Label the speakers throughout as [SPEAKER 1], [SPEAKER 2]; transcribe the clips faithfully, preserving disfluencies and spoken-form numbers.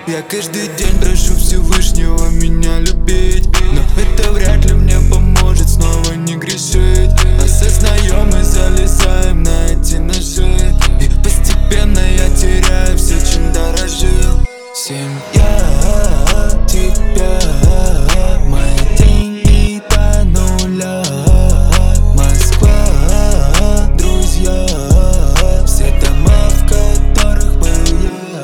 [SPEAKER 1] Я каждый день прошу Всевышнего меня любить, но это вряд ли мне поможет снова не грешить. Осознаем и залезаем на эти ножи, и постепенно я теряю все, чем дорожил. Семья, тебя, мои деньги до нуля. Москва, друзья, все дома, в которых был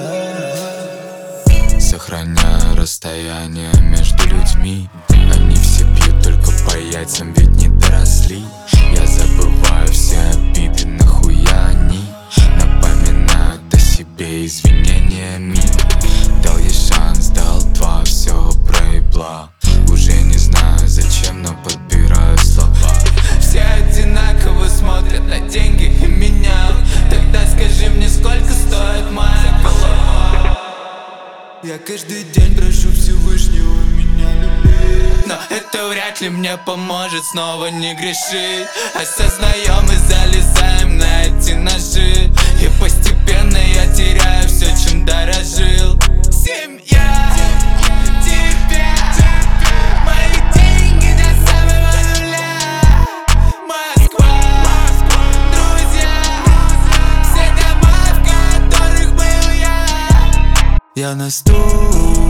[SPEAKER 1] я. Сохраняю расстояние между людьми. Они все пьют только по яйцам, ведь не доросли. Я забываю все обиды, нахуя они напоминают о себе извинениями. Дал ей шанс, дал два, все проебла. Уже не знаю зачем, но подбираю слова. Все одинаково смотрят на деньги и меня. Тогда скажи мне, сколько стоит моя голова. Я каждый день прошу Всевышнего меня любить, но это вряд ли мне поможет снова не грешить. Осознаем и залезаем на эти ножи, и постепенно я теряю все, чем дорожил. Семья, тебя, мои деньги до самого нуля. Москва, друзья, все дома, в которых был я. Я на стул